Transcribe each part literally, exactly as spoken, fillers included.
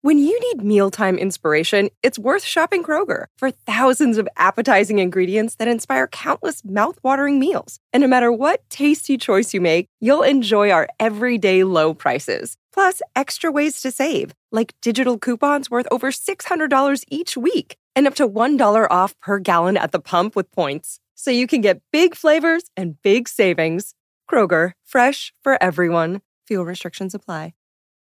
When you need mealtime inspiration, it's worth shopping Kroger for thousands of appetizing ingredients that inspire countless mouthwatering meals. And no matter what tasty choice you make, you'll enjoy our everyday low prices. Plus, extra ways to save, like digital coupons worth over six hundred dollars each week and up to one dollar off per gallon at the pump with points. So you can get big flavors and big savings. Kroger, fresh for everyone. Fuel restrictions apply.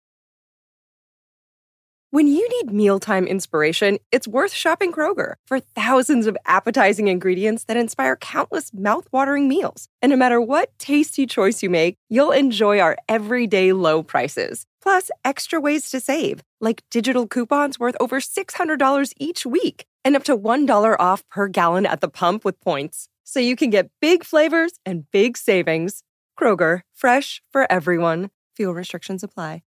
When you need mealtime inspiration, it's worth shopping Kroger for thousands of appetizing ingredients that inspire countless mouthwatering meals. And no matter what tasty choice you make, you'll enjoy our everyday low prices. Plus, extra ways to save, like digital coupons worth over six hundred dollars each week and up to one dollar off per gallon at the pump with points. So you can get big flavors and big savings. Kroger, fresh for everyone. Fuel restrictions apply.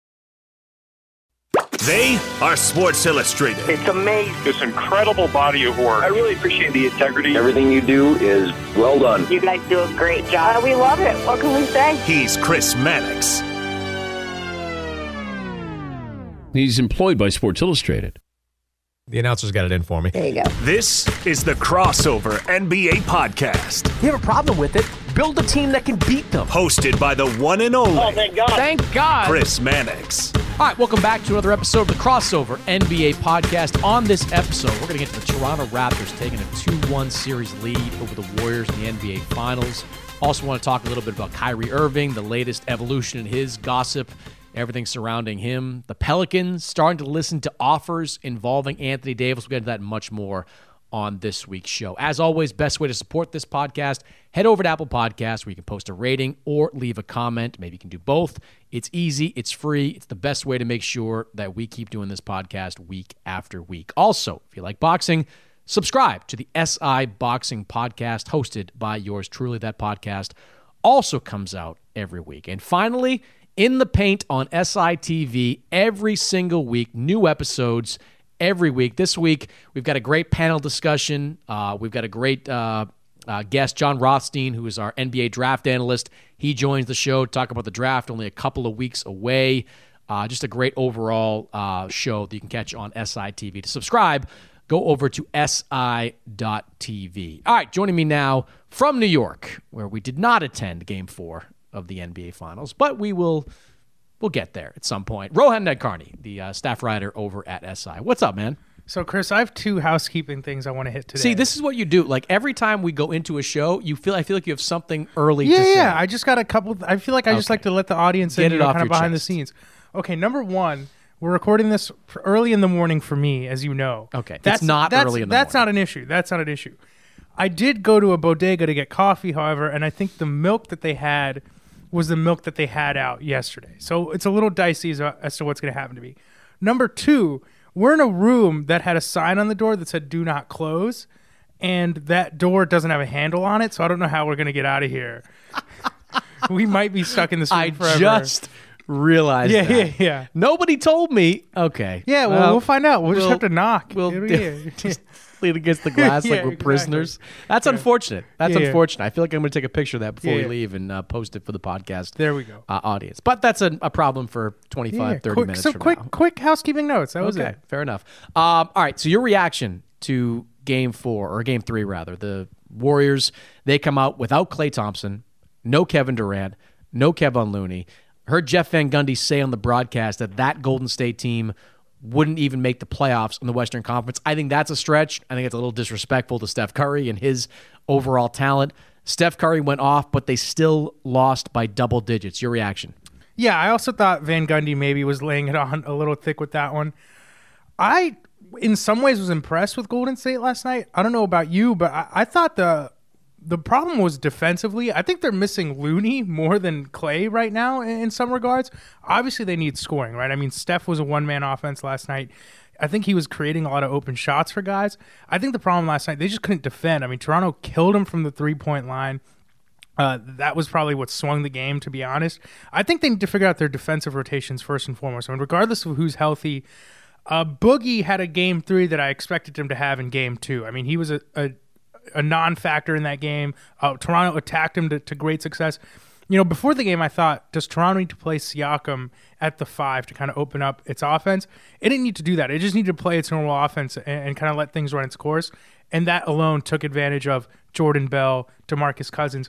They are Sports Illustrated. It's amazing. This incredible body of work. I really appreciate the integrity. Everything you do is well done. You guys do a great job. We love it. What can we say? He's Chris Mannix. He's employed by Sports Illustrated. The announcer's got it in for me. There you go. This is the Crossover N B A Podcast. You have a problem with it? Build a team that can beat them. Hosted by the one and only. Oh, thank God. Thank God. Chris Mannix. All right, welcome back to another episode of the Crossover N B A Podcast. On this episode, we're going to get to the Toronto Raptors taking a two one series lead over the Warriors in the N B A Finals. Also want to talk a little bit about Kyrie Irving, the latest evolution in his gossip, everything surrounding him. The Pelicans starting to listen to offers involving Anthony Davis. We'll get into that and much more on this week's show. As always, best way to support this podcast, head over to Apple Podcasts where you can post a rating or leave a comment. Maybe you can do both. It's easy. It's free. It's the best way to make sure that we keep doing this podcast week after week. Also, if you like boxing, subscribe to the S I Boxing Podcast hosted by yours truly. That podcast also comes out every week. And finally, In the Paint on S I T V every single week, new episodes every week. This week, we've got a great panel discussion. Uh, we've got a great uh, uh, guest, John Rothstein, who is our N B A draft analyst. He joins the show to talk about the draft, only a couple of weeks away. Uh, just a great overall uh, show that you can catch on S I T V. To subscribe, go over to S I dot T V. All right, joining me now from New York, where we did not attend Game four of the N B A Finals, but we will we'll get there at some point. Rohan Nadkarni, the uh, staff writer over at S I. What's up, man? So, Chris, I have two housekeeping things I want to hit today. See, this is what you do. Like, every time we go into a show, you feel I feel like you have something early yeah, to say. Yeah, I just got a couple. I feel like I just Okay. like to let the audience Get in, it you know, off kind of your behind chest. the scenes. Okay, number one, we're recording this for early in the morning for me, as you know. Okay, that's it's not that's, early in the That's morning. not an issue. That's not an issue. I did go to a bodega to get coffee, however, and I think the milk that they had was the milk that they had out yesterday. So it's a little dicey as, as to what's going to happen to me. Number two, we're in a room that had a sign on the door that said "Do not close," and that door doesn't have a handle on it, so I don't know how we're going to get out of here. We might be stuck in this room I forever. just realized Yeah, that. yeah, yeah. Nobody told me. Okay. Yeah, well, we'll find out. We'll, just we'll- have to knock. We'll It'll- do- yeah. just lean against the glass Yeah, like we're exactly. prisoners. That's Yeah. unfortunate. That's Yeah, yeah. unfortunate. I feel like I'm going to take a picture of that before Yeah, we yeah. leave and uh, post it for the podcast There we go. uh, audience. But that's a, a problem for twenty-five, Yeah, thirty quick, minutes so from quick, now. quick housekeeping notes. That was Okay, it. fair enough. Um, all right, so your reaction to game four, or game three, rather. The Warriors, they come out without Klay Thompson, no Kevin Durant, no Kevin Looney. Heard Jeff Van Gundy say on the broadcast that that Golden State team wouldn't even make the playoffs in the Western Conference. I think that's a stretch. I think it's a little disrespectful to Steph Curry and his overall talent. Steph Curry went off, but they still lost by double digits. Your reaction? Yeah, I also thought Van Gundy maybe was laying it on a little thick with that one. I, in some ways, was impressed with Golden State last night. I don't know about you, but I, I thought the the problem was defensively. I think they're missing Looney more than Klay right now in, in some regards. Obviously, they need scoring, right? I mean, Steph was a one-man offense last night. I think he was creating a lot of open shots for guys. I think the problem last night, they just couldn't defend. I mean, Toronto killed him from the three-point line. Uh, that was probably what swung the game, to be honest. I think they need to figure out their defensive rotations first and foremost. I mean, regardless of who's healthy, uh, Boogie had a game three that I expected him to have in game two. I mean, he was a, a, a non-factor in that game. Uh, Toronto attacked him to, to great success. you know, before the game, I thought, does Toronto need to play Siakam at the five to kind of open up its offense? It didn't need to do that. It just needed to play its normal offense and, and kind of let things run its course. And that alone took advantage of Jordan Bell, DeMarcus Cousins.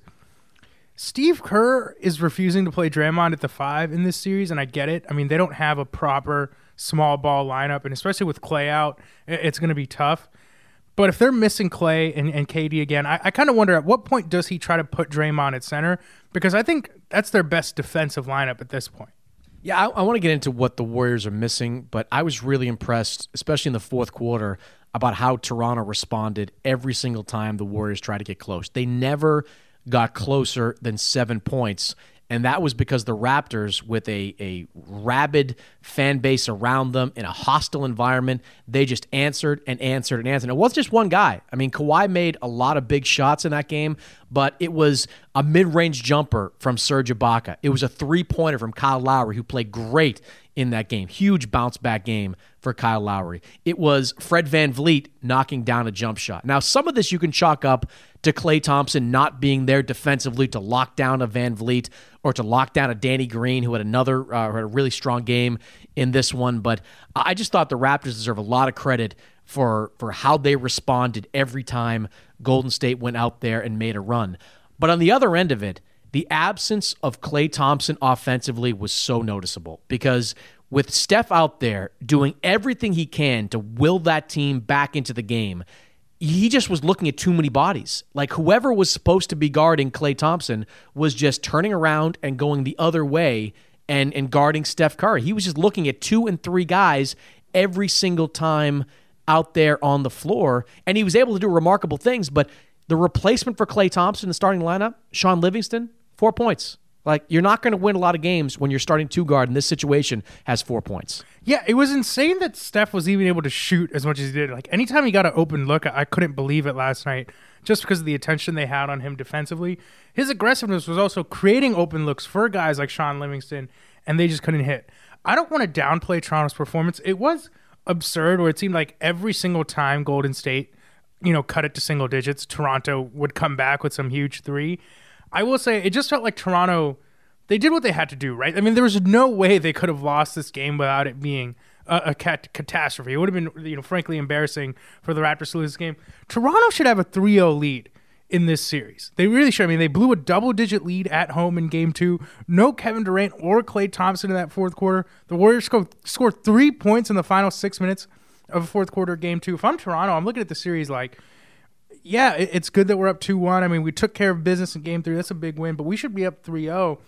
Steve Kerr is refusing to play Draymond at the five in this series, and I get it. I mean, they don't have a proper small ball lineup, and especially with Klay out, it's going to be tough. But if they're missing Klay and, and K D again, I, I kind of wonder at what point does he try to put Draymond at center? Because I think that's their best defensive lineup at this point. Yeah, I, I want to get into what the Warriors are missing, but I was really impressed, especially in the fourth quarter, about how Toronto responded every single time the Warriors tried to get close. They never got closer than seven points, and that was because the Raptors, with a, a rabid fan base around them in a hostile environment, they just answered and answered and answered. It wasn't just one guy. I mean, Kawhi made a lot of big shots in that game, but it was a mid-range jumper from Serge Ibaka. It was a three-pointer from Kyle Lowry, who played great in that game. Huge bounce-back game for Kyle Lowry. It was Fred VanVleet knocking down a jump shot. Now, some of this you can chalk up to Klay Thompson not being there defensively to lock down a VanVleet or to lock down a Danny Green, who had another uh, had a really strong game in this one. But I just thought the Raptors deserve a lot of credit for, for how they responded every time Golden State went out there and made a run. But on the other end of it, the absence of Klay Thompson offensively was so noticeable, because with Steph out there doing everything he can to will that team back into the game, he just was looking at too many bodies. Like, whoever was supposed to be guarding Klay Thompson was just turning around and going the other way and, and guarding Steph Curry. He was just looking at two and three guys every single time out there on the floor, and he was able to do remarkable things. But the replacement for Klay Thompson in the starting lineup, Sean Livingston, four points. Like, you're not going to win a lot of games when you're starting two guard, and this situation has four points. Yeah, it was insane that Steph was even able to shoot as much as he did. Like, anytime he got an open look, I couldn't believe it last night, just because of the attention they had on him defensively. His aggressiveness was also creating open looks for guys like Sean Livingston, and they just couldn't hit. I don't want to downplay Toronto's performance. It was absurd, where it seemed like every single time Golden State, you know, cut it to single digits, Toronto would come back with some huge three. I will say, it just felt like Toronto, they did what they had to do, right? I mean, there was no way they could have lost this game without it being a, a cat- catastrophe. It would have been, you know, frankly embarrassing for the Raptors to lose this game. Toronto should have a three oh lead in this series. They really should. I mean, they blew a double-digit lead at home in game two. No Kevin Durant or Klay Thompson in that fourth quarter. The Warriors scored, scored three points in the final six minutes of a fourth quarter game two. If I'm Toronto, I'm looking at the series like, yeah, it's good that we're up two one. I mean, we took care of business in game three. That's a big win, but we should be up three oh.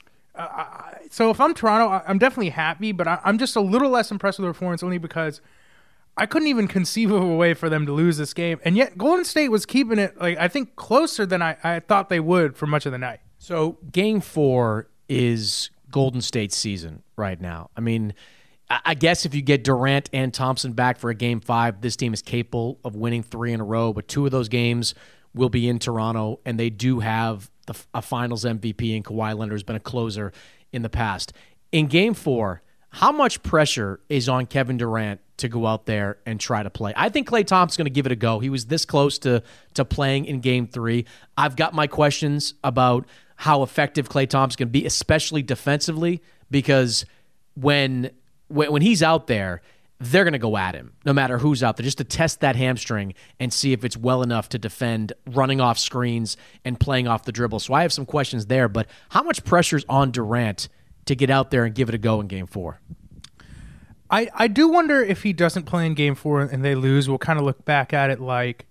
Uh, so if I'm Toronto, I'm definitely happy, but I'm just a little less impressed with the performance, only because I couldn't even conceive of a way for them to lose this game. And yet Golden State was keeping it, like, I think, closer than I, I thought they would for much of the night. So game four is Golden State's season right now. I mean, I guess if you get Durant and Thompson back for a game five, this team is capable of winning three in a row, but two of those games will be in Toronto, and they do have the, a finals M V P in Kawhi Leonard, who's been a closer in the past. In game four, how much pressure is on Kevin Durant to go out there and try to play? I think Klay Thompson's going to give it a go. He was this close to, to playing in game three. I've got my questions about how effective Klay Thompson can be, especially defensively, because when when he's out there, they're going to go at him, no matter who's out there, just to test that hamstring and see if it's well enough to defend running off screens and playing off the dribble. So I have some questions there, but how much pressure's on Durant to get out there and give it a go in game four? I, I do wonder if he doesn't play in game four and they lose, we'll kind of look back at it like,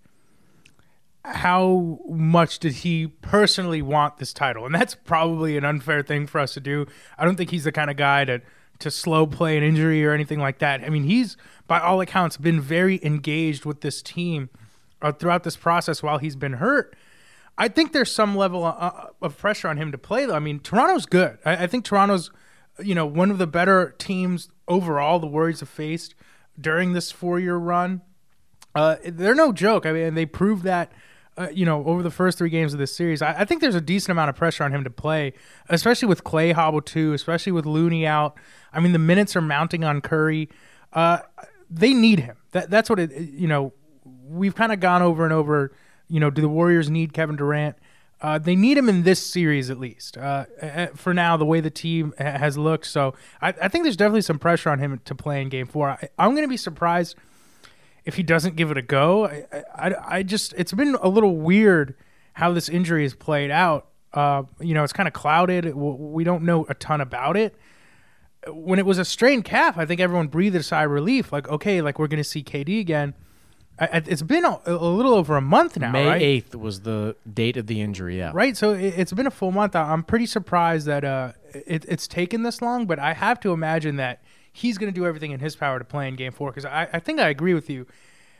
how much did he personally want this title? And that's probably an unfair thing for us to do. I don't think he's the kind of guy to to slow play an injury or anything like that. I mean, he's, by all accounts, been very engaged with this team uh, throughout this process while he's been hurt. I think there's some level of, of pressure on him to play, though. I mean, Toronto's good. I, I think Toronto's, you know, one of the better teams overall the Warriors have faced during this four-year run. Uh, they're no joke. I mean, they proved that, uh, you know, over the first three games of this series. I, I think there's a decent amount of pressure on him to play, especially with Klay hobbled too, especially with Looney out. I mean, the minutes are mounting on Curry. Uh, they need him. That, that's what it, you know, we've kind of gone over and over, you know, do the Warriors need Kevin Durant? Uh, they need him in this series at least. Uh, for now, the way the team has looked. So I, I think there's definitely some pressure on him to play in game four. I, I'm going to be surprised if he doesn't give it a go. I, I, I just, it's been a little weird how this injury has played out. Uh, you know, it's kind of clouded. We don't know a ton about it. When it was a strained calf, I think everyone breathed a sigh of relief. Like, okay, like we're going to see K D again. I, it's been a, a little over a month now, May right? May eighth was the date of the injury, yeah. Right, so it, it's been a full month. I'm pretty surprised that uh, it, it's taken this long, but I have to imagine that he's going to do everything in his power to play in game four, because I, I think I agree with you.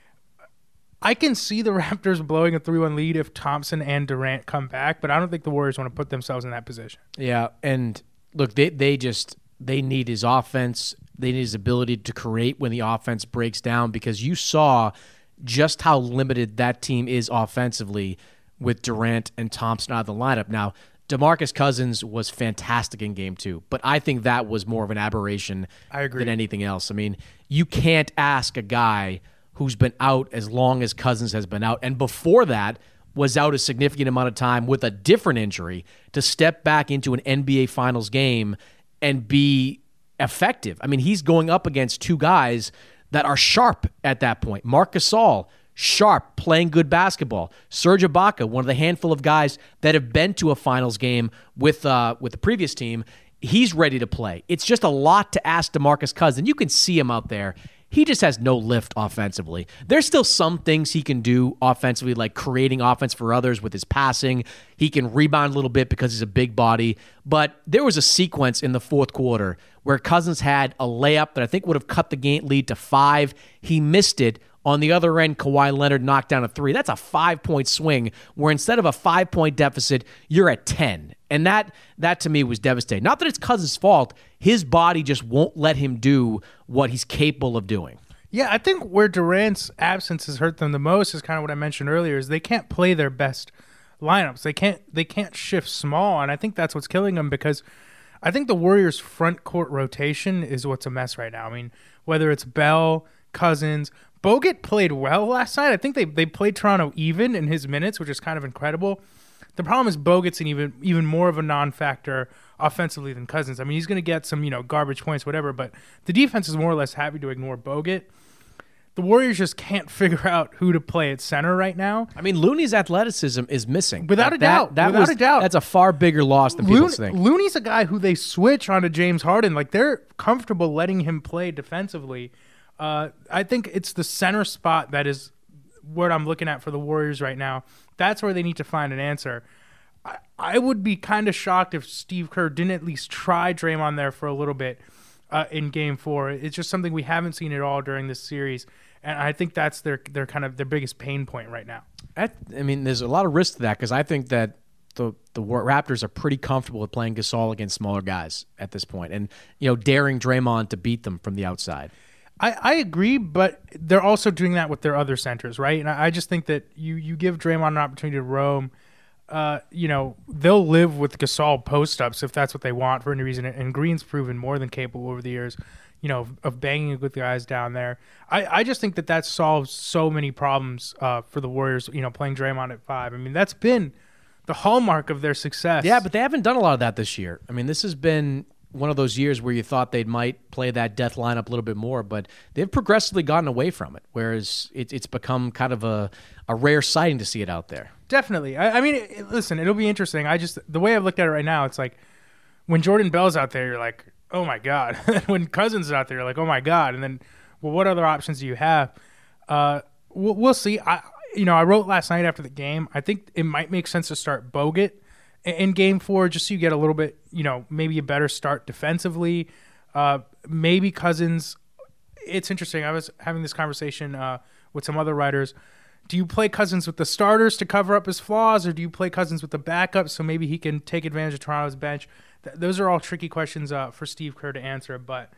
I can see the Raptors blowing a three one lead if Thompson and Durant come back, but I don't think the Warriors want to put themselves in that position. Yeah, and look, they, they just they need his offense. They need his ability to create when the offense breaks down, because you saw – just how limited that team is offensively with Durant and Thompson out of the lineup. Now, DeMarcus Cousins was fantastic in game two, but I think that was more of an aberration I agree. than anything else. I mean, you can't ask a guy who's been out as long as Cousins has been out, and before that was out a significant amount of time with a different injury, to step back into an N B A Finals game and be effective. I mean, he's going up against two guys that are sharp at that point. Marc Gasol, sharp, playing good basketball. Serge Ibaka, one of the handful of guys that have been to a finals game with uh, with the previous team, he's ready to play. It's just a lot to ask DeMarcus Cousins. You can see him out there. He just has no lift offensively. There's still some things he can do offensively, like creating offense for others with his passing. He can rebound a little bit because he's a big body. But there was a sequence in the fourth quarter where Cousins had a layup that I think would have cut the game lead to five. He missed it. On the other end, Kawhi Leonard knocked down a three. That's a five-point swing, where instead of a five-point deficit, you're at ten. And that, that to me, was devastating. Not that it's Cousins' fault. His body just won't let him do what he's capable of doing. Yeah, I think where Durant's absence has hurt them the most is kind of what I mentioned earlier, is they can't play their best lineups. They can't they can't shift small, and I think that's what's killing them, because I think the Warriors' front court rotation is what's a mess right now. I mean, whether it's Bell, Cousins, Bogut played well last night. I think they they played Toronto even in his minutes, which is kind of incredible. The problem is Bogut's an even even more of a non-factor offensively than Cousins. I mean, he's going to get some, you know, garbage points, whatever, but the defense is more or less happy to ignore Bogut. The Warriors just can't figure out who to play at center right now. I mean, Looney's athleticism is missing. Without that, a doubt. That, that Without was, a doubt. That's a far bigger loss than people Looney, think. Looney's a guy who they switch onto James Harden. Like, they're comfortable letting him play defensively. Uh, I think it's the center spot that is what I'm looking at for the Warriors right now. That's where they need to find an answer. I, I would be kind of shocked if Steve Kerr didn't at least try Draymond there for a little bit uh, in game four. It's just something we haven't seen at all during this series. And I think that's their their kind of their biggest pain point right now. I, I mean, there's a lot of risk to that, because I think that the the Raptors are pretty comfortable with playing Gasol against smaller guys at this point, and, you know, daring Draymond to beat them from the outside. I, I agree, but they're also doing that with their other centers, right? And I, I just think that you you give Draymond an opportunity to roam. Uh, you know, they'll live with Gasol post-ups if that's what they want for any reason. And Green's proven more than capable over the years, you know, of, of banging with guys down there. I, I just think that that solves so many problems uh, for the Warriors, you know, playing Draymond at five. I mean, that's been the hallmark of their success. Yeah, but they haven't done a lot of that this year. I mean, this has been one of those years where you thought they might play that death lineup a little bit more, but they've progressively gotten away from it, whereas it, it's become kind of a, a rare sighting to see it out there. Definitely. I, I mean, it, listen, it'll be interesting. I just, the way I've looked at it right now, it's like when Jordan Bell's out there, you're like, oh my God. When Cousins is out there, you're like, oh my God. And then, well, what other options do you have? Uh, we'll, we'll see. I, you know, I wrote last night after the game, I think it might make sense to start Bogut in game four, just so you get a little bit, you know, maybe a better start defensively. Uh, maybe Cousins. It's interesting. I was having this conversation uh, with some other writers. Do you play Cousins with the starters to cover up his flaws, or do you play Cousins with the backups so maybe he can take advantage of Toronto's bench? Th- those are all tricky questions uh, for Steve Kerr to answer. But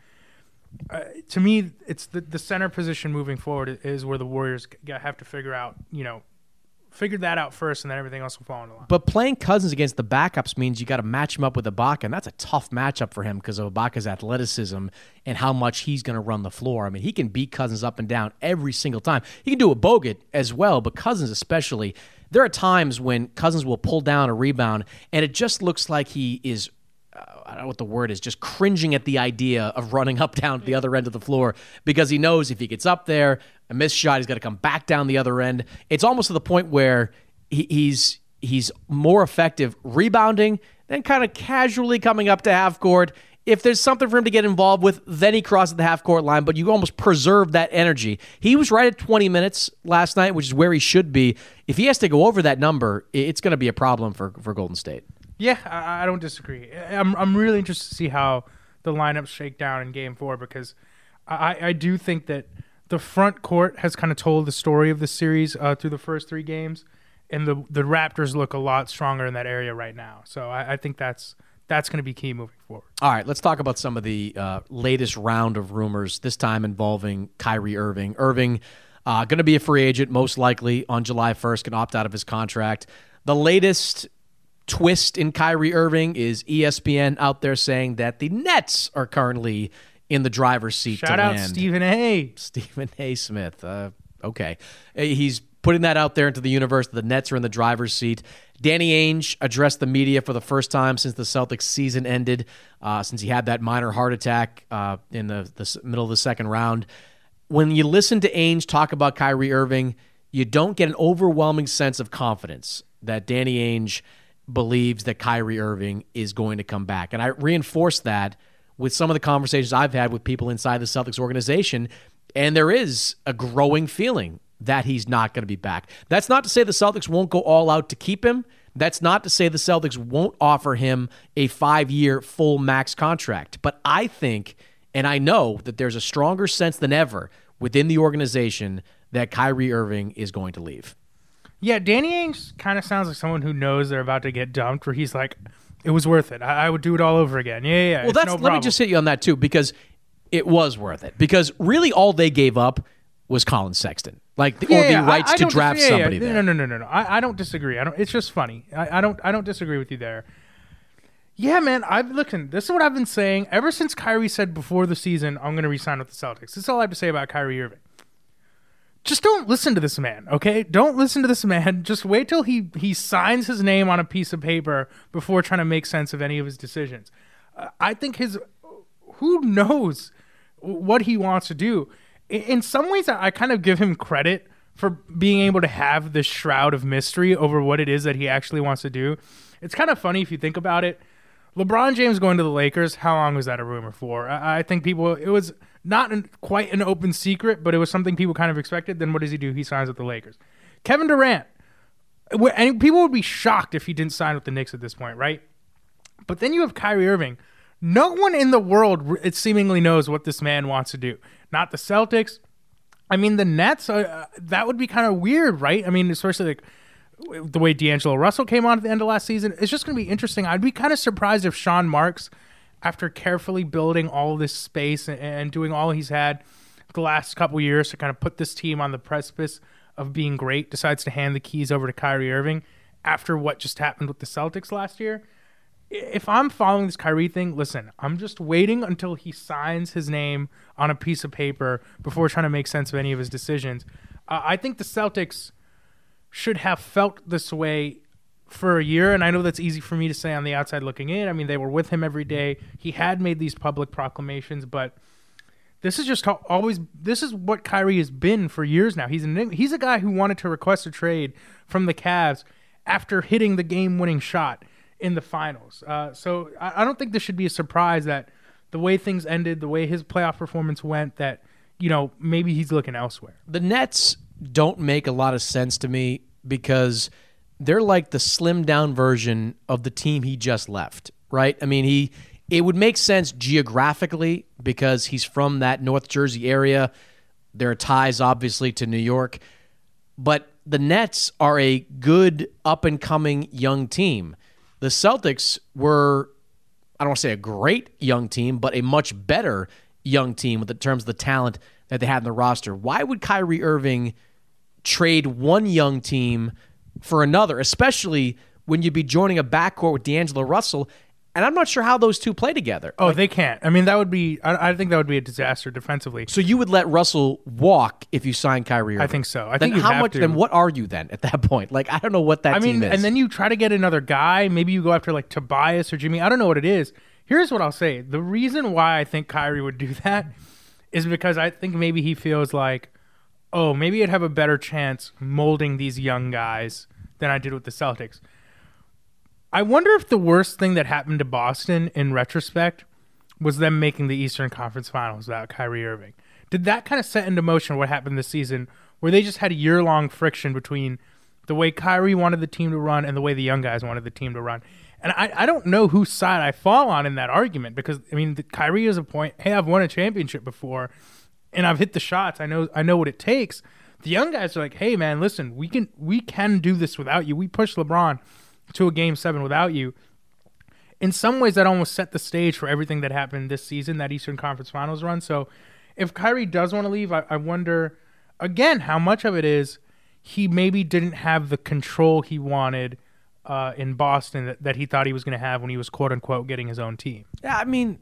uh, to me, it's the, the center position moving forward is where the Warriors have to figure out, you know, figure that out first, and then everything else will fall into line. But playing Cousins against the backups means you got to match him up with Ibaka, and that's a tough matchup for him because of Ibaka's athleticism and how much he's going to run the floor. I mean, he can beat Cousins up and down every single time. He can do it Bogut as well, but Cousins especially. There are times when Cousins will pull down a rebound, and it just looks like he is, uh, I don't know what the word is, just cringing at the idea of running up down to the other end of the floor because he knows if he gets up there, a missed shot, he's got to come back down the other end. It's almost to the point where he, he's he's more effective rebounding than kind of casually coming up to half court. If there's something for him to get involved with, then he crosses the half court line, but you almost preserve that energy. He was right at twenty minutes last night, which is where he should be. If he has to go over that number, it's going to be a problem for, for Golden State. Yeah, I, I don't disagree. I'm I'm really interested to see how the lineups shake down in Game Four because I, I do think that the front court has kind of told the story of the series uh, through the first three games, and the the Raptors look a lot stronger in that area right now. So I, I think that's that's going to be key moving forward. All right, let's talk about some of the uh, latest round of rumors, this time involving Kyrie Irving. Irving uh, going to be a free agent, most likely on July first, can opt out of his contract. The latest twist in Kyrie Irving is E S P N out there saying that the Nets are currently in the driver's seat. Shout to out land. Stephen A. Stephen A. Smith. Uh, okay. He's putting that out there into the universe. The Nets are in the driver's seat. Danny Ainge addressed the media for the first time since the Celtics season ended, uh, since he had that minor heart attack uh, in the, the middle of the second round. When you listen to Ainge talk about Kyrie Irving, you don't get an overwhelming sense of confidence that Danny Ainge believes that Kyrie Irving is going to come back. And I reinforce that with some of the conversations I've had with people inside the Celtics organization, and there is a growing feeling that he's not going to be back. That's not to say the Celtics won't go all out to keep him. That's not to say the Celtics won't offer him a five-year full max contract. But I think, and I know that there's a stronger sense than ever within the organization that Kyrie Irving is going to leave. Yeah, Danny Ainge kind of sounds like someone who knows they're about to get dumped, where he's like, it was worth it. I, I would do it all over again. Yeah, yeah, yeah. Well, that's, no let problem. me just hit you on that, too, because it was worth it. Because really all they gave up was Colin Sexton. Like, the, yeah, or the yeah, rights I, I to draft dis- yeah, somebody yeah. there. No, no, no, no, no. I, I don't disagree. I don't. It's just funny. I, I don't. I don't disagree with you there. Yeah, man. I've listen. This is what I've been saying ever since Kyrie said before the season, "I'm going to re-sign with the Celtics." This is all I have to say about Kyrie Irving. Just don't listen to this man, okay? Don't listen to this man. Just wait till he he signs his name on a piece of paper before trying to make sense of any of his decisions. Uh, I think his who knows what he wants to do. In some ways, I kind of give him credit for being able to have this shroud of mystery over what it is that he actually wants to do. It's kind of funny if you think about it. LeBron James going to the Lakers, how long was that a rumor for? I think people, it was not an, quite an open secret, but it was something people kind of expected. Then what does he do? He signs with the Lakers. Kevin Durant, and people would be shocked if he didn't sign with the Knicks at this point, right? But then you have Kyrie Irving. No one in the world, it seemingly knows what this man wants to do. Not the Celtics. I mean, the Nets, uh, that would be kind of weird, right? I mean, especially like the way D'Angelo Russell came on at the end of last season. It's just going to be interesting. I'd be kind of surprised if Sean Marks, after carefully building all this space and, and doing all he's had the last couple years to kind of put this team on the precipice of being great, decides to hand the keys over to Kyrie Irving after what just happened with the Celtics last year. If I'm following this Kyrie thing, listen, I'm just waiting until he signs his name on a piece of paper before trying to make sense of any of his decisions. Uh, I think the Celtics should have felt this way for a year, and I know that's easy for me to say on the outside looking in. I mean, they were with him every day. He had made these public proclamations, but this is just how always this is what Kyrie has been for years now. He's an, he's a guy who wanted to request a trade from the Cavs after hitting the game-winning shot in the finals. Uh, so I, I don't think this should be a surprise that the way things ended, the way his playoff performance went, that, you know, maybe he's looking elsewhere. The Nets don't make a lot of sense to me because they're like the slimmed down version of the team he just left, right? I mean, he it would make sense geographically because he's from that North Jersey area. There are ties, obviously, to New York. But the Nets are a good, up-and-coming young team. The Celtics were, I don't want to say a great young team, but a much better young team with the terms of the talent that they had in the roster. Why would Kyrie Irving trade one young team for another, especially when you'd be joining a backcourt with D'Angelo Russell. And I'm not sure how those two play together. Oh, like, they can't. I mean, that would be, I, I think that would be a disaster defensively. So you would let Russell walk if you sign Kyrie Irving? I think so. I then think you how have much, to. Then what are you then at that point? Like, I don't know what that I team mean, is. and then you try to get another guy. Maybe you go after like Tobias or Jimmy. I don't know what it is. Here's what I'll say. The reason why I think Kyrie would do that is because I think maybe he feels like, oh, maybe I'd have a better chance molding these young guys than I did with the Celtics. I wonder if the worst thing that happened to Boston in retrospect was them making the Eastern Conference Finals without Kyrie Irving. Did that kind of set into motion what happened this season, where they just had a year-long friction between the way Kyrie wanted the team to run and the way the young guys wanted the team to run? And I, I don't know whose side I fall on in that argument, because, I mean, the, Kyrie is a point, hey, I've won a championship before, and I've hit the shots. I know I know what it takes. The young guys are like, hey, man, listen, we can we can do this without you. We pushed LeBron to a game seven without you. In some ways, that almost set the stage for everything that happened this season, that Eastern Conference Finals run. So if Kyrie does want to leave, I, I wonder, again, how much of it is he maybe didn't have the control he wanted uh, in Boston that, that he thought he was going to have when he was, quote-unquote, getting his own team. Yeah, I mean,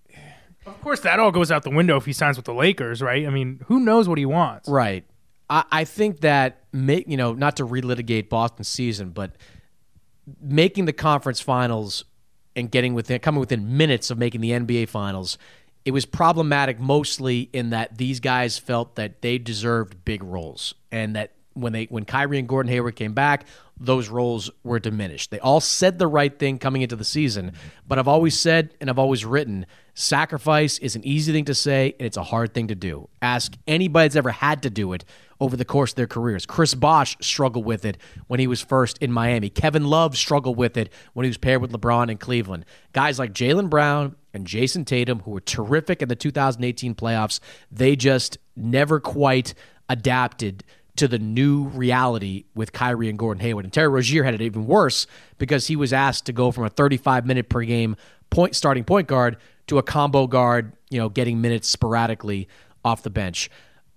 of course, that all goes out the window if he signs with the Lakers, right? I mean, who knows what he wants? Right. I, I think that, make, you know, not to relitigate Boston's season, but making the conference finals and getting within, coming within minutes of making the N B A finals, it was problematic mostly in that these guys felt that they deserved big roles, and that when they when Kyrie and Gordon Hayward came back, those roles were diminished. They all said the right thing coming into the season, but I've always said and I've always written, sacrifice is an easy thing to say and it's a hard thing to do. Ask anybody that's ever had to do it over the course of their careers. Chris Bosh struggled with it when he was first in Miami. Kevin Love struggled with it when he was paired with LeBron in Cleveland. Guys like Jaylen Brown and Jason Tatum, who were terrific in the two thousand eighteen playoffs, they just never quite adapted to the new reality with Kyrie and Gordon Hayward. And Terry Rozier had it even worse because he was asked to go from a thirty-five minute per game point starting point guard to a combo guard, you know, getting minutes sporadically off the bench.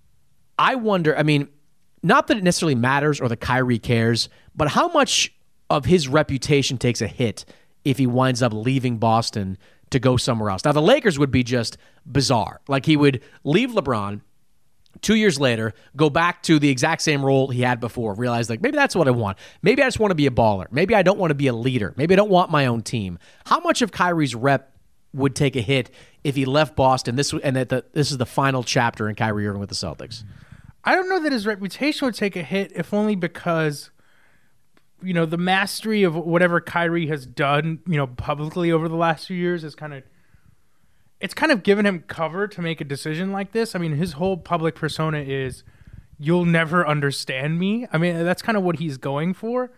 I wonder, I mean, not that it necessarily matters or that Kyrie cares, but how much of his reputation takes a hit if he winds up leaving Boston to go somewhere else. Now, the Lakers would be just bizarre. Like, he would leave LeBron, two years later, go back to the exact same role he had before, realize, like, maybe that's what I want. Maybe I just want to be a baller. Maybe I don't want to be a leader. Maybe I don't want my own team. How much of Kyrie's rep would take a hit if he left Boston this and that the, this is the final chapter in Kyrie Irving with the Celtics? I don't know that his reputation would take a hit, if only because, you know, the mastery of whatever Kyrie has done, you know, publicly over the last few years is kind of, it's kind of given him cover to make a decision like this. I mean, his whole public persona is, you'll never understand me. I mean, that's kind of what he's going for.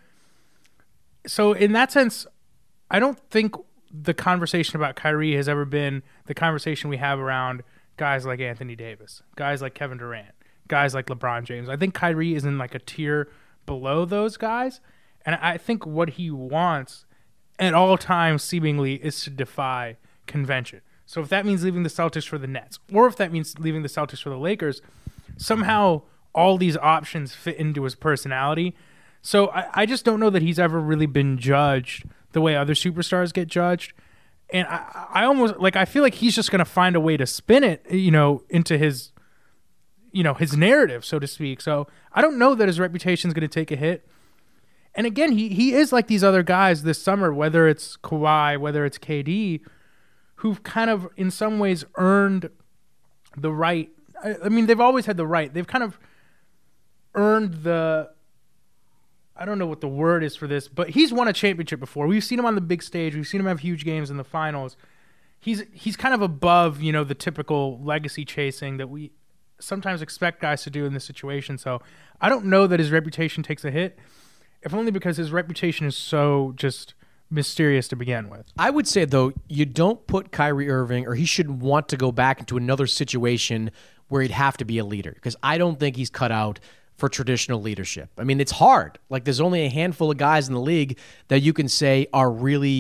So in that sense, I don't think the conversation about Kyrie has ever been the conversation we have around guys like Anthony Davis, guys like Kevin Durant, guys like LeBron James. I think Kyrie is in like a tier below those guys. And I think what he wants at all times seemingly is to defy convention. So if that means leaving the Celtics for the Nets, or if that means leaving the Celtics for the Lakers, somehow all these options fit into his personality. So I, I just don't know that he's ever really been judged the way other superstars get judged. And I, I almost, like, I feel like he's just going to find a way to spin it, you know, into his, you know, his narrative, so to speak. So I don't know that his reputation is going to take a hit. And again, he he is like these other guys this summer, whether it's Kawhi, whether it's K D, who've kind of, in some ways, earned the right. I, I mean, they've always had the right. They've kind of earned the, I don't know what the word is for this, but he's won a championship before. We've seen him on the big stage. We've seen him have huge games in the finals. He's he's kind of above, you know, the typical legacy chasing that we sometimes expect guys to do in this situation. So I don't know that his reputation takes a hit, if only because his reputation is so just mysterious to begin with. I would say, though, you don't put Kyrie Irving, or he shouldn't want to go back into another situation where he'd have to be a leader, because I don't think he's cut out for traditional leadership. I mean, it's hard. Like, there's only a handful of guys in the league that you can say are really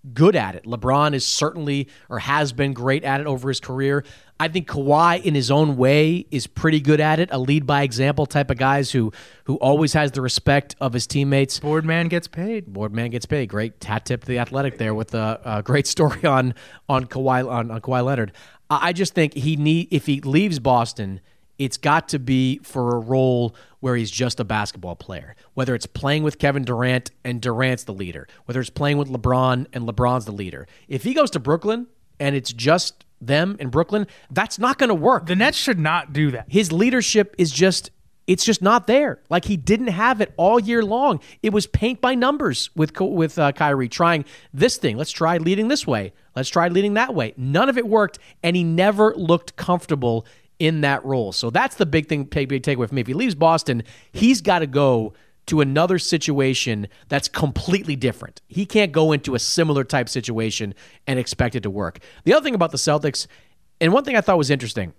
good at it. LeBron is certainly or has been great at it over his career. I think Kawhi, in his own way, is pretty good at it. A lead by example type of guys who who always has the respect of his teammates. Boardman gets paid. Boardman gets paid. Great hat tip to the Athletic there with a, a great story on on Kawhi on, on Kawhi Leonard. I just think he need if he leaves Boston, it's got to be for a role where he's just a basketball player. Whether it's playing with Kevin Durant and Durant's the leader, whether it's playing with LeBron and LeBron's the leader. If he goes to Brooklyn and it's just them in Brooklyn, that's not going to work. The Nets should not do that. His leadership is just, it's just not there. Like, he didn't have it all year long. It was paint by numbers with with uh, Kyrie trying this thing. Let's try leading this way. Let's try leading that way. None of it worked, and he never looked comfortable in that role. So that's the big thing, big takeaway from me. If he leaves Boston, he's got to go to another situation that's completely different. He can't go into a similar type situation and expect it to work. The other thing about the Celtics, and one thing I thought was interesting,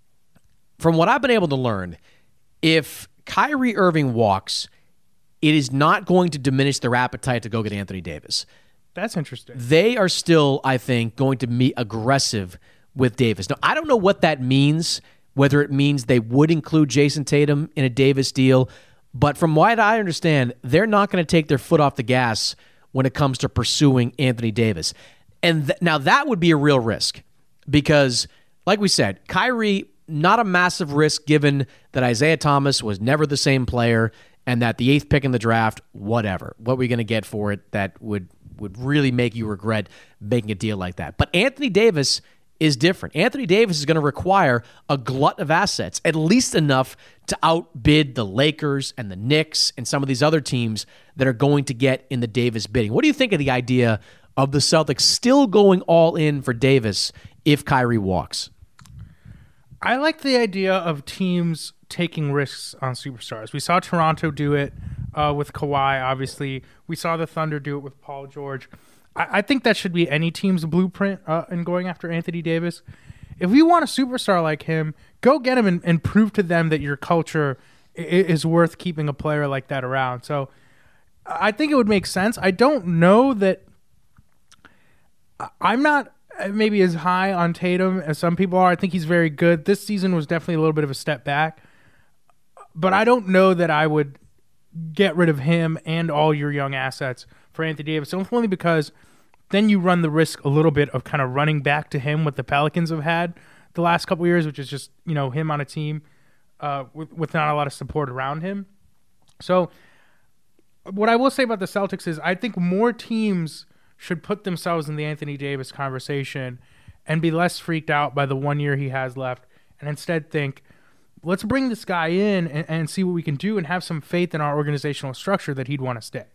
from what I've been able to learn, if Kyrie Irving walks, it is not going to diminish their appetite to go get Anthony Davis. That's interesting. They are still, I think, going to be aggressive with Davis. Now, I don't know what that means, whether it means they would include Jason Tatum in a Davis deal, but from what I understand, they're not going to take their foot off the gas when it comes to pursuing Anthony Davis. And th- now that would be a real risk because, like we said, Kyrie, not a massive risk given that Isaiah Thomas was never the same player and that the eighth pick in the draft, whatever. What are we going to get for it that would, would really make you regret making a deal like that? But Anthony Davis is different. Anthony Davis is going to require a glut of assets, at least enough to outbid the Lakers and the Knicks and some of these other teams that are going to get in the Davis bidding. What do you think of the idea of the Celtics still going all in for Davis if Kyrie walks? I like the idea of teams taking risks on superstars. We saw Toronto do it uh, with Kawhi, obviously. We saw the Thunder do it with Paul George. I think that should be any team's blueprint uh, in going after Anthony Davis. If you want a superstar like him, go get him and, and prove to them that your culture is worth keeping a player like that around. So I think it would make sense. I don't know that I'm not maybe as high on Tatum as some people are. I think he's very good. This season was definitely a little bit of a step back. But I don't know that I would get rid of him and all your young assets for Anthony Davis, only because then you run the risk a little bit of kind of running back to him what the Pelicans have had the last couple of years, which is just, you know, him on a team uh, with, with not a lot of support around him. So what I will say about the Celtics is I think more teams should put themselves in the Anthony Davis conversation and be less freaked out by the one year he has left and instead think, let's bring this guy in and, and see what we can do and have some faith in our organizational structure that he'd want to stay.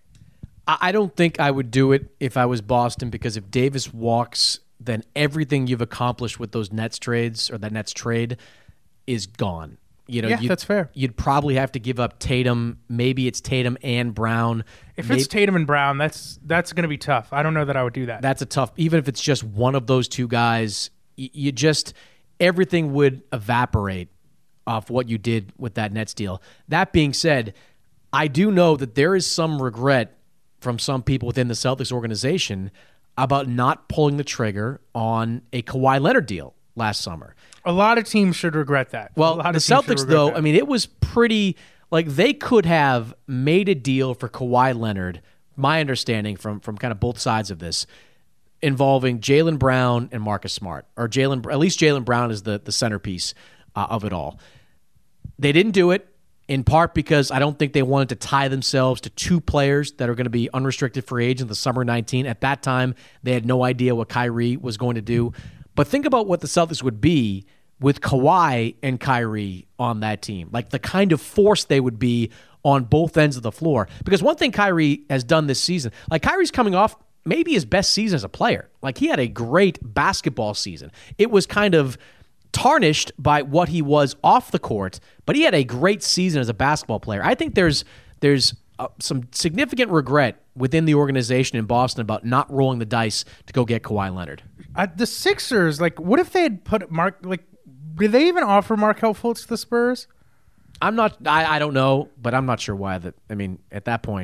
I don't think I would do it if I was Boston because if Davis walks, then everything you've accomplished with those Nets trades or that Nets trade is gone. You know, yeah, that's fair. You'd probably have to give up Tatum. Maybe it's Tatum and Brown. If Maybe, it's Tatum and Brown, that's that's going to be tough. I don't know that I would do that. That's a tough. Even if it's just one of those two guys, you, you just everything would evaporate off what you did with that Nets deal. That being said, I do know that there is some regret from some people within the Celtics organization about not pulling the trigger on a Kawhi Leonard deal last summer. A lot of teams should regret that. Well, the Celtics, though, that. I mean, it was pretty, like, they could have made a deal for Kawhi Leonard, my understanding from, from kind of both sides of this, involving Jaylen Brown and Marcus Smart, or Jaylen, at least Jaylen Brown is the, the centerpiece uh, of it all. They didn't do it. In part because I don't think they wanted to tie themselves to two players that are going to be unrestricted free agents in the summer nineteen. At that time, they had no idea what Kyrie was going to do. But think about what the Celtics would be with Kawhi and Kyrie on that team. Like the kind of force they would be on both ends of the floor. Because one thing Kyrie has done this season, like Kyrie's coming off maybe his best season as a player. Like he had a great basketball season. It was kind of tarnished by what he was off the court, but he had a great season as a basketball player. I think there's there's uh, some significant regret within the organization in Boston about not rolling the dice to go get Kawhi Leonard. Uh, the Sixers, like, what if they had put Mark, like, did they even offer Markelle Fultz to the Spurs? I'm not, I, I don't know, but I'm not sure why that, I mean, at that point,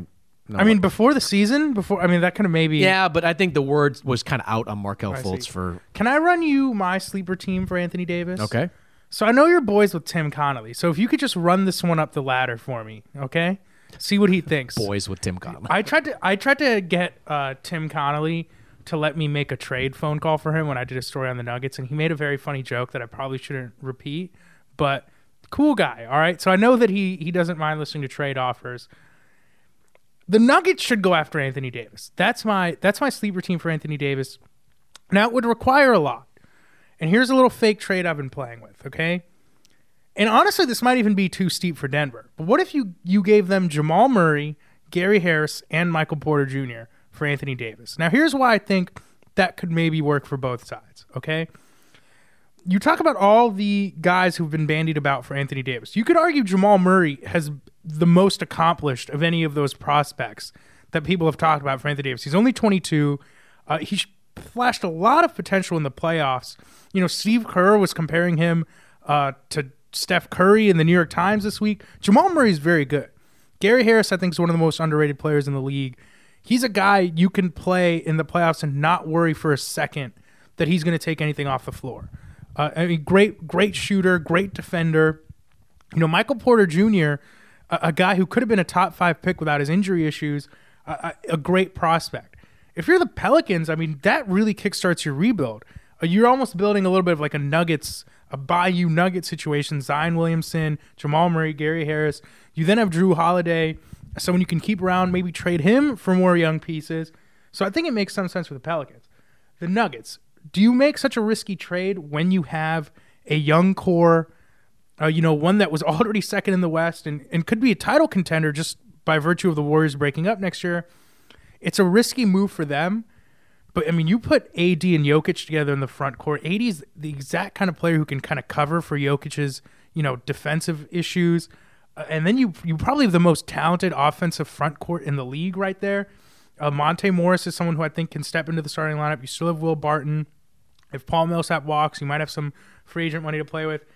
No, I mean, before the season, before I mean that could have maybe. Yeah, but I think the word was kind of out on Markelle I Fultz see. for. Can I run you my sleeper team for Anthony Davis? Okay. So I know you're boys with Tim Connolly. So if you could just run this one up the ladder for me, okay? See what he thinks. Boys with Tim Connolly. I tried to I tried to get uh, Tim Connolly to let me make a trade phone call for him when I did a story on the Nuggets, and he made a very funny joke that I probably shouldn't repeat, but cool guy, all right? So I know that he he doesn't mind listening to trade offers. The Nuggets should go after Anthony Davis. That's my that's my sleeper team for Anthony Davis. Now, it would require a lot. And here's a little fake trade I've been playing with, okay? And honestly, this might even be too steep for Denver. But what if you, you gave them Jamal Murray, Gary Harris, and Michael Porter Junior for Anthony Davis? Now, here's why I think that could maybe work for both sides, okay? You talk about all the guys who've been bandied about for Anthony Davis. You could argue Jamal Murray has the most accomplished of any of those prospects that people have talked about for Anthony Davis. He's only twenty-two. Uh, he flashed a lot of potential in the playoffs. You know, Steve Kerr was comparing him uh, to Steph Curry in the New York Times this week. Jamal Murray is very good. Gary Harris, I think, is one of the most underrated players in the league. He's a guy you can play in the playoffs and not worry for a second that he's going to take anything off the floor. Uh, I mean, great, great shooter, great defender. You know, Michael Porter Junior, a, a guy who could have been a top five pick without his injury issues, a, a, a great prospect. If you're the Pelicans, I mean, that really kickstarts your rebuild. Uh, you're almost building a little bit of like a Nuggets, a Bayou Nugget situation. Zion Williamson, Jamal Murray, Gary Harris. You then have Drew Holiday, someone you can keep around, maybe trade him for more young pieces. So I think it makes some sense for the Pelicans. The Nuggets, do you make such a risky trade when you have a young core, uh, you know, one that was already second in the West and, and could be a title contender just by virtue of the Warriors breaking up next year? It's a risky move for them. But, I mean, you put A D and Jokic together in the front court. A D is the exact kind of player who can kind of cover for Jokic's, you know, defensive issues. Uh, and then you you probably have the most talented offensive front court in the league right there. Uh, Monte Morris is someone who I think can step into the starting lineup. You still have Will Barton. If Paul Millsap walks, you might have some free agent money to play with.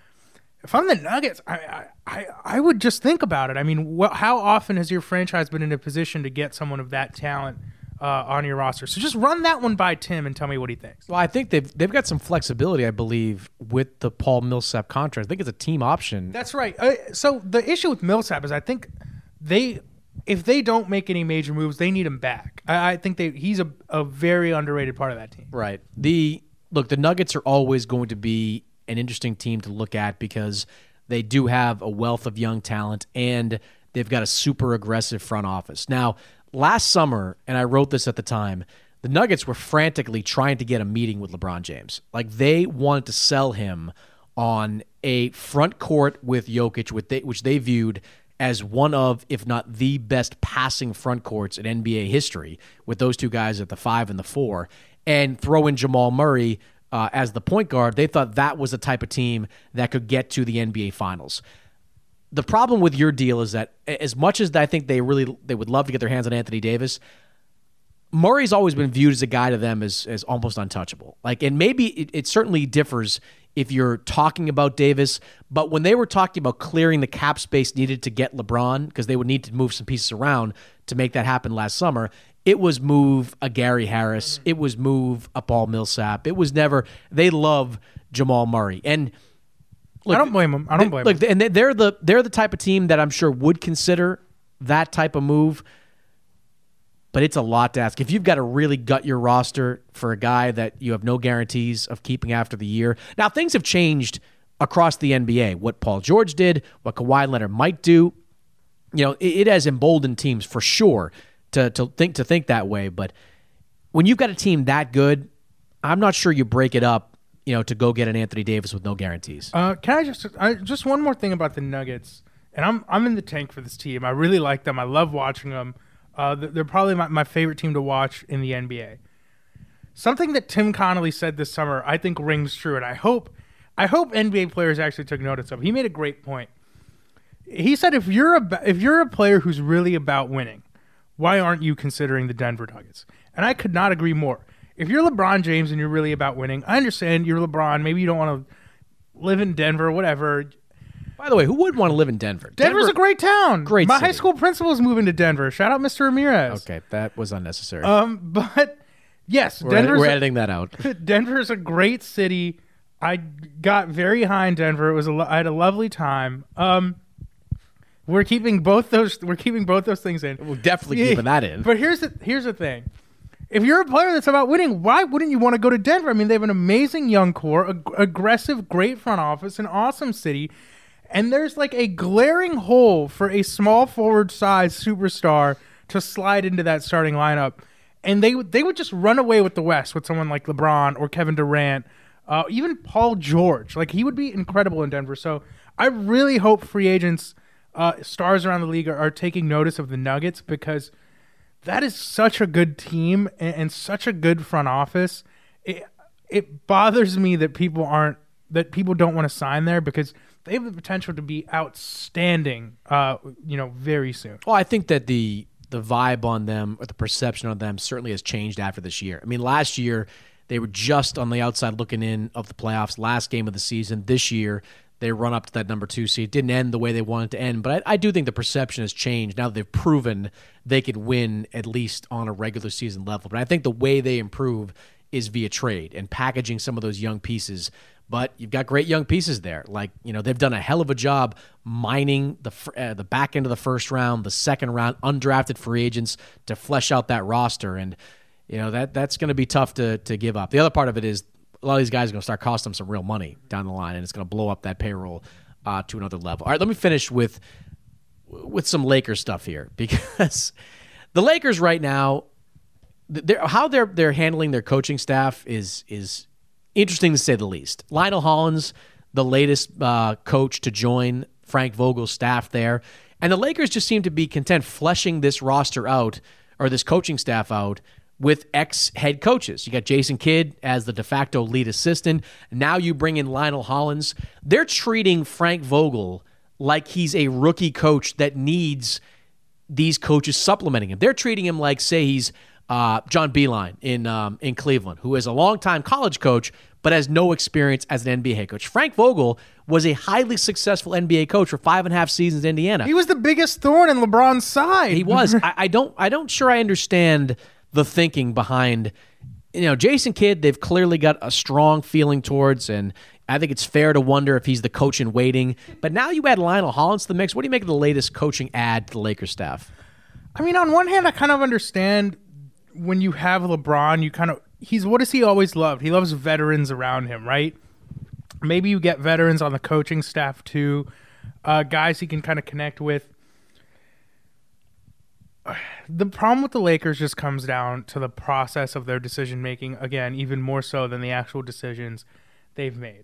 If I'm the Nuggets, I I, I, I would just think about it. I mean, wh- how often has your franchise been in a position to get someone of that talent uh, on your roster? So just run that one by Tim and tell me what he thinks. Well, I think they've they've got some flexibility, I believe, with the Paul Millsap contract. I think it's a team option. That's right. Uh, so the issue with Millsap is I think they, if they don't make any major moves, they need him back. I, I think they he's a, a very underrated part of that team. Right. The look, the Nuggets are always going to be an interesting team to look at because they do have a wealth of young talent and they've got a super aggressive front office. Now, last summer, and I wrote this at the time, the Nuggets were frantically trying to get a meeting with LeBron James. Like, they wanted to sell him on a front court with Jokic, which they viewed as one of, if not the best passing front courts in N B A history, with those two guys at the five and the four, and throw in Jamal Murray uh, as the point guard. They thought that was the type of team that could get to the N B A Finals. The problem with your deal is that as much as I think they really they would love to get their hands on Anthony Davis, Murray's always been viewed as a guy to them as, as almost untouchable. Like, and maybe it, it certainly differs if you're talking about Davis, but when they were talking about clearing the cap space needed to get LeBron, because they would need to move some pieces around to make that happen last summer, it was move a Gary Harris. It was move a Paul Millsap. It was never, they love Jamal Murray. And look, I don't blame them. I don't blame look, them. And they're the, they're the type of team that I'm sure would consider that type of move. But it's a lot to ask. If you've got to really gut your roster for a guy that you have no guarantees of keeping after the year. Now, things have changed across the N B A. What Paul George did, what Kawhi Leonard might do, you know, it, it has emboldened teams for sure to, to think to think that way. But when you've got a team that good, I'm not sure you break it up, you know, to go get an Anthony Davis with no guarantees. Uh, can I just I, just one more thing about the Nuggets? And I'm I'm in the tank for this team. I really like them. I love watching them. Uh, they're probably my, my favorite team to watch in the N B A. Something that Tim Connolly said this summer, I think rings true, and I hope I hope N B A players actually took notice of. He made a great point. He said, if you're a if you're a player who's really about winning, why aren't you considering the Denver Nuggets? And I could not agree more. If you're LeBron James and you're really about winning, I understand you're LeBron. Maybe you don't want to live in Denver, whatever. By the way, who would want to live in Denver? Denver's Denver, a great town. Great My city. high school principal is moving to Denver. Shout out Mister Ramirez. Okay, that was unnecessary. Um, but yes, we're, Denver's we're a, editing that out. Denver's a great city. I got very high in Denver. It was a lo- I had a lovely time. Um, we're keeping both those. We're keeping both those things in. We're definitely keeping that in. But here's the here's the thing. If you're a player that's about winning, why wouldn't you want to go to Denver? I mean, they have an amazing young core, ag- aggressive, great front office, an awesome city, and there's like a glaring hole for a small forward size superstar to slide into that starting lineup. And they would they would just run away with the West with someone like LeBron or Kevin Durant, uh, even Paul George. Like, he would be incredible in Denver. So I really hope free agents, uh, stars around the league are, are taking notice of the Nuggets, because that is such a good team and, and such a good front office. It it bothers me that people aren't that people don't want to sign there, because they have the potential to be outstanding. Uh, you know, very soon. Well, I think that the the vibe on them, or the perception on them, certainly has changed after this year. I mean, last year they were just on the outside looking in of the playoffs. Last game of the season. This year, they run up to that number two seed. It didn't end the way they wanted to end, but I, I do think the perception has changed now that they've proven they could win at least on a regular season level. But I think the way they improve is via trade and packaging some of those young pieces. But you've got great young pieces there. Like, you know, they've done a hell of a job mining the uh, the back end of the first round, the second round, undrafted free agents to flesh out that roster. And, you know, that that's going to be tough to to give up. The other part of it is, a lot of these guys are going to start costing them some real money down the line, and it's going to blow up that payroll uh, to another level. All right, let me finish with with some Lakers stuff here, because the Lakers right now, they're, how they're they're handling their coaching staff is is interesting to say the least. Lionel Hollins, the latest uh, coach to join Frank Vogel's staff there, and the Lakers just seem to be content fleshing this roster out, or this coaching staff out, with ex-head coaches. You got Jason Kidd as the de facto lead assistant. Now you bring in Lionel Hollins. They're treating Frank Vogel like he's a rookie coach that needs these coaches supplementing him. They're treating him like, say, he's uh, John Beilein in um, in Cleveland, who is a longtime college coach but has no experience as an N B A head coach. Frank Vogel was a highly successful N B A coach for five and a half seasons in Indiana. He was the biggest thorn in LeBron's side. He was. I, I don't. I don't sure I understand the thinking behind, you know, Jason Kidd. They've clearly got a strong feeling towards, and I think it's fair to wonder if he's the coach in waiting. But now you add Lionel Hollins to the mix. What do you make of the latest coaching add to the Lakers staff? I mean, on one hand, I kind of understand when you have LeBron, you kind of, he's, what has he always loved? He loves veterans around him, right? Maybe you get veterans on the coaching staff too, uh, guys he can kind of connect with. The problem with the Lakers just comes down to the process of their decision-making, again, even more so than the actual decisions they've made.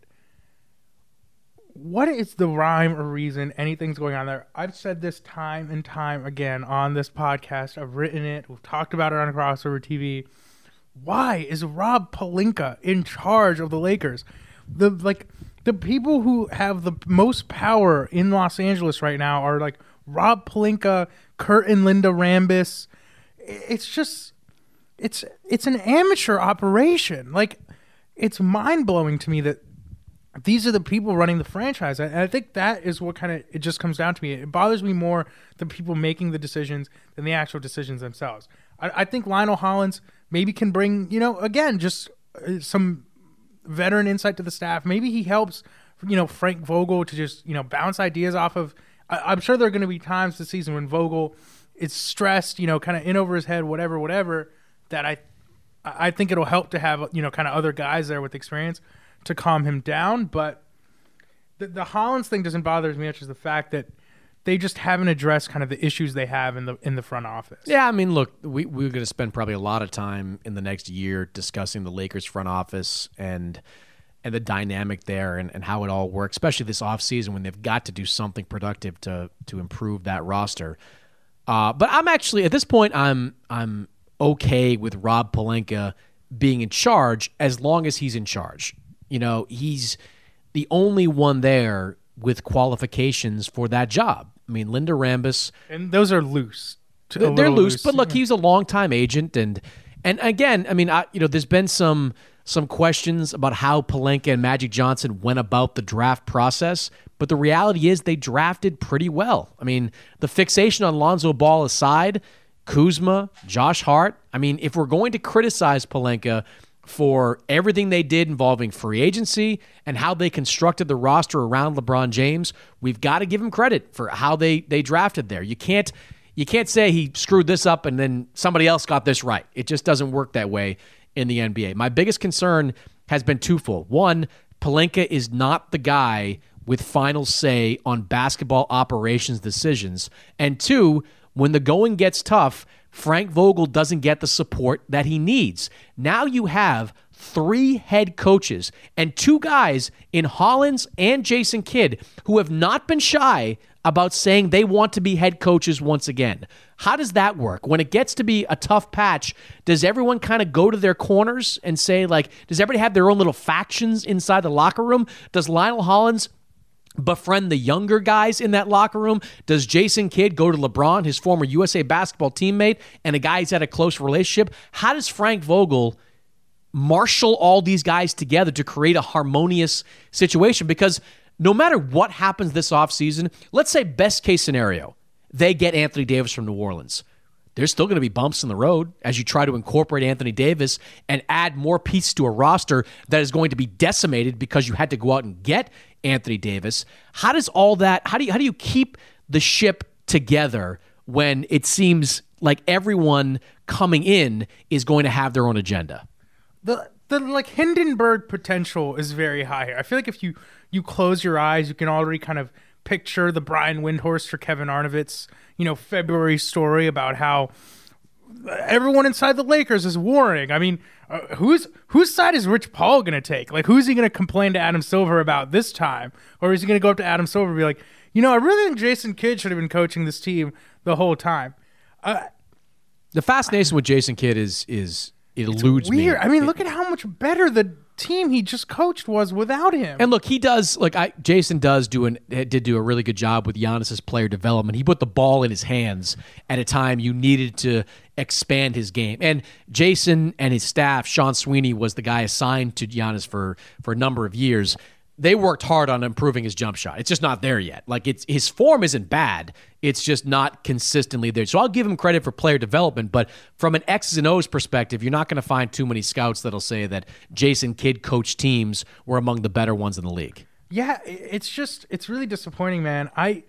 What is the rhyme or reason anything's going on there? I've said this time and time again on this podcast. I've written it. We've talked about it on Crossover T V. Why is Rob Pelinka in charge of the Lakers? The like the people who have the most power in Los Angeles right now are like Rob Pelinka, Kurt and Linda Rambis. It's just, it's it's an amateur operation. Like, it's mind-blowing to me that these are the people running the franchise. And I think that is what kind of, it just comes down to me. It bothers me more the people making the decisions than the actual decisions themselves. I, I think Lionel Hollins maybe can bring, you know, again, just some veteran insight to the staff. Maybe he helps, you know, Frank Vogel to just, you know, bounce ideas off of. I, I'm sure there are going to be times this season when Vogel is stressed, you know, kind of in over his head, whatever, whatever, that I, I think it'll help to have, you know, kind of other guys there with experience to calm him down. But the, the Hollins thing doesn't bother as much as the fact that they just haven't addressed kind of the issues they have in the in the front office. Yeah, I mean, look, we, we're going to spend probably a lot of time in the next year discussing the Lakers front office and and the dynamic there and, and how it all works, especially this offseason when they've got to do something productive to to improve that roster. Uh, but I'm actually, at this point, I'm I'm okay with Rob Pelinka being in charge as long as he's in charge. You know, he's the only one there with qualifications for that job. I mean, Linda Rambis. And those are loose. They're, they're loose, loose, but look, he's a longtime agent. And and again, I mean, I, you know, there's been some some questions about how Pelinka and Magic Johnson went about the draft process, but the reality is they drafted pretty well. I mean, the fixation on Lonzo Ball aside, Kuzma, Josh Hart, I mean, if we're going to criticize Pelinka for everything they did involving free agency and how they constructed the roster around LeBron James, we've got to give him credit for how they they drafted there. You can't you can't say he screwed this up and then somebody else got this right. It just doesn't work that way in the N B A. My biggest concern has been twofold. One, Pelinka is not the guy with final say on basketball operations decisions. And two, when the going gets tough, Frank Vogel doesn't get the support that he needs. Now you have three head coaches and two guys in Hollins and Jason Kidd who have not been shy about saying they want to be head coaches once again. How does that work? When it gets to be a tough patch, does everyone kind of go to their corners and say, like, does everybody have their own little factions inside the locker room? Does Lionel Hollins befriend the younger guys in that locker room? Does Jason Kidd go to LeBron, his former U S A basketball teammate, and a guy he's had a close relationship? How does Frank Vogel marshal all these guys together to create a harmonious situation? Because no matter what happens this offseason, let's say best case scenario, they get Anthony Davis from New Orleans. There's still going to be bumps in the road as you try to incorporate Anthony Davis and add more pieces to a roster that is going to be decimated because you had to go out and get Anthony Davis. How does all that, how do you, how do you keep the ship together when it seems like everyone coming in is going to have their own agenda? The the like Hindenburg potential is very high. I feel like if you you close your eyes, you can already kind of picture the Brian Windhorst or Kevin Arnovitz, you know, February story about how everyone inside the Lakers is warring. I mean, uh, who's whose side is Rich Paul going to take? Like, who's he going to complain to Adam Silver about this time? Or is he going to go up to Adam Silver and be like, you know, I really think Jason Kidd should have been coaching this team the whole time. Uh, the fascination with Jason Kidd is is it eludes weird. me. Weird. I mean, it, look at how much better the team he just coached was without him. And look, he does like I Jason does do an did do a really good job with Giannis's player development. He put the ball in his hands at a time you needed to expand his game. And Jason and his staff, Sean Sweeney was the guy assigned to Giannis for for a number of years. They worked hard on improving his jump shot. It's just not there yet. Like, it's his form isn't bad. It's just not consistently there. So I'll give him credit for player development, but from an X's and O's perspective, you're not going to find too many scouts that'll say that Jason Kidd coached teams were among the better ones in the league. Yeah, it's just it's really disappointing, man. I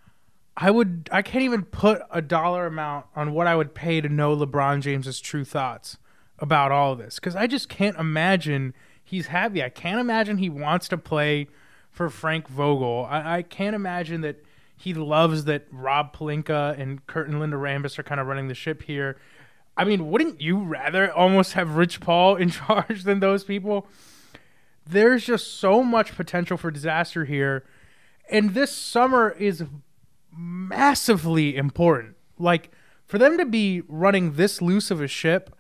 I would I can't even put a dollar amount on what I would pay to know LeBron James's true thoughts about all of this, because I just can't imagine he's happy. I can't imagine he wants to play for Frank Vogel. I, I can't imagine that he loves that Rob Pelinka and Kurt and Linda Rambis are kind of running the ship here. I mean, wouldn't you rather almost have Rich Paul in charge than those people? There's just so much potential for disaster here. And this summer is massively important. Like, for them to be running this loose of a ship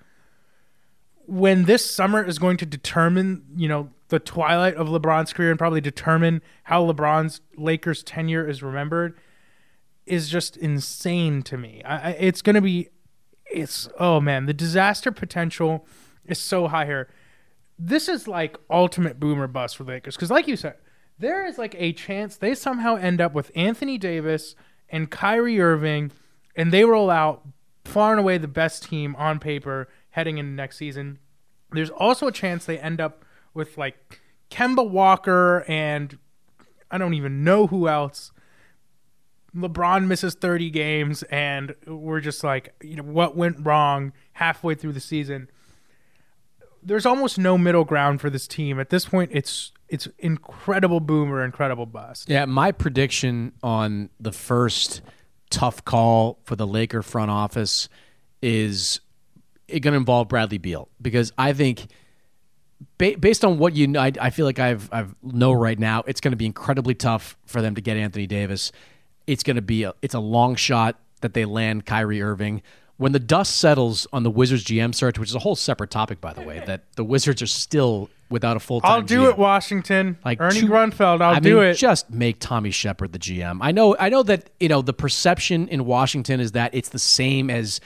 when this summer is going to determine, you know, the twilight of LeBron's career and probably determine how LeBron's Lakers tenure is remembered, is just insane to me. I, it's going to be, it's, oh man, the disaster potential is so high here. This is like ultimate boomer bust for Lakers. Because like you said, there is like a chance they somehow end up with Anthony Davis and Kyrie Irving, and they roll out far and away the best team on paper heading into next season. There's also a chance they end up with like Kemba Walker and I don't even know who else. LeBron misses thirty games and we're just like, you know, what went wrong halfway through the season? There's almost no middle ground for this team. At this point, it's it's incredible boom or incredible bust. Yeah, my prediction on the first tough call for the Laker front office is going to involve Bradley Beal, because I think ba- based on what you know, I, I feel like I've I've know right now, it's going to be incredibly tough for them to get Anthony Davis. It's going to be a, it's a long shot that they land Kyrie Irving. When the dust settles on the Wizards G M search, which is a whole separate topic, by the way, that the Wizards are still without a full-time I'll do G M. it, Washington. Like Ernie two, Grunfeld, I'll I do mean, it. Just make Tommy Shepard the G M. I know I know that, you know, the perception in Washington is that it's the same as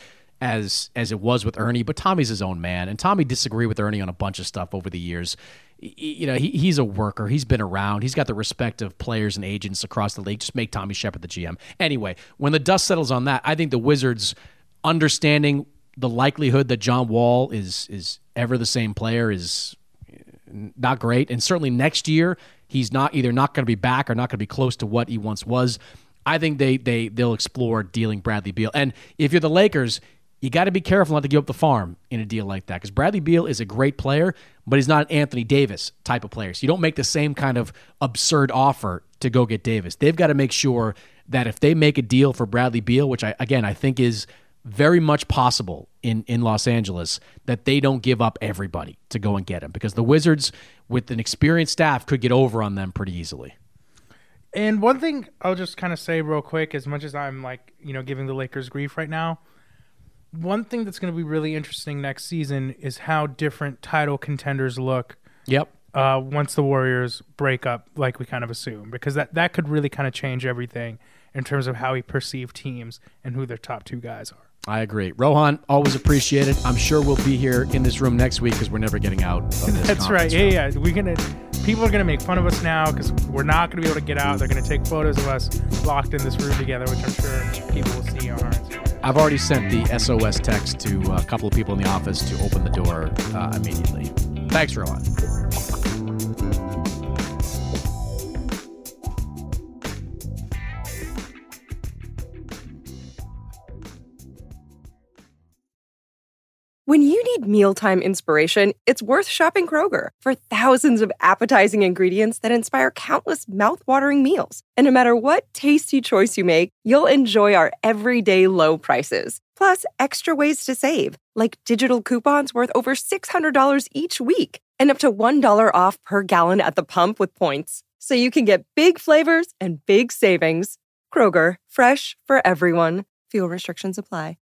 as as it was with Ernie, but Tommy's his own man, and Tommy disagreed with Ernie on a bunch of stuff over the years. You know, he, he's a worker. He's been around. He's got the respect of players and agents across the league. Just make Tommy Shepard the G M. Anyway, when the dust settles on that, I think the Wizards, understanding the likelihood that John Wall is is ever the same player is not great. And certainly next year, he's not either not going to be back or not going to be close to what he once was. I think they, they, they'll explore dealing Bradley Beal. And if you're the Lakers, you got to be careful not to give up the farm in a deal like that, because Bradley Beal is a great player, but he's not an Anthony Davis type of player. So you don't make the same kind of absurd offer to go get Davis. They've got to make sure that if they make a deal for Bradley Beal, which I again I think is very much possible in, in Los Angeles, that they don't give up everybody to go and get him, because the Wizards, with an experienced staff, could get over on them pretty easily. And one thing I'll just kind of say real quick, as much as I'm like, you know, giving the Lakers grief right now, one thing that's going to be really interesting next season is how different title contenders look. Yep. Uh, once the Warriors break up, like we kind of assume, because that, that could really kind of change everything in terms of how we perceive teams and who their top two guys are. I agree. Rohan, always appreciate it. I'm sure we'll be here in this room next week because we're never getting out of this. That's right. Yeah, yeah. We're gonna. People are gonna make fun of us now because we're not gonna be able to get out. They're gonna take photos of us locked in this room together, which I'm sure people will see on our Instagram. I've already sent the S O S text to a couple of people in the office to open the door uh, immediately. Thanks, Rohan. When you need mealtime inspiration, it's worth shopping Kroger for thousands of appetizing ingredients that inspire countless mouth-watering meals. And no matter what tasty choice you make, you'll enjoy our everyday low prices. Plus, extra ways to save, like digital coupons worth over six hundred dollars each week and up to one dollar off per gallon at the pump with points. So you can get big flavors and big savings. Kroger, fresh for everyone. Fuel restrictions apply.